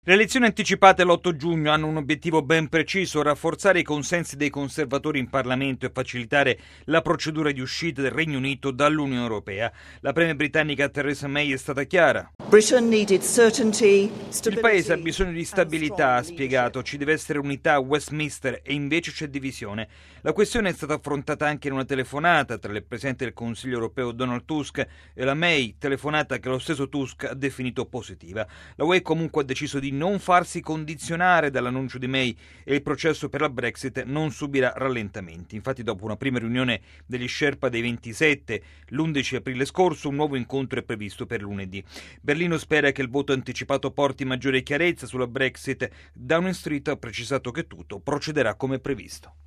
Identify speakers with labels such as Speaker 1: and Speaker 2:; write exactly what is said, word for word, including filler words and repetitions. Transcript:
Speaker 1: Le elezioni anticipate l'otto giugno hanno un obiettivo ben preciso: rafforzare i consensi dei conservatori in Parlamento e facilitare la procedura di uscita del Regno Unito dall'Unione Europea. La premier britannica Theresa May è stata chiara. Il paese ha bisogno di stabilità, ha spiegato, ci deve essere unità a Westminster e invece c'è divisione. La questione è stata affrontata anche in una telefonata tra il Presidente del Consiglio europeo Donald Tusk e la May, telefonata che lo stesso Tusk ha definito positiva. La U E comunque ha deciso di non farsi condizionare dall'annuncio di May e il processo per la Brexit non subirà rallentamenti. Infatti, dopo una prima riunione degli Sherpa dei ventisette l'undici aprile scorso, un nuovo incontro è previsto per lunedì. Berlino spera che il voto anticipato porti maggiore chiarezza sulla Brexit. Downing Street ha precisato che tutto procederà come previsto.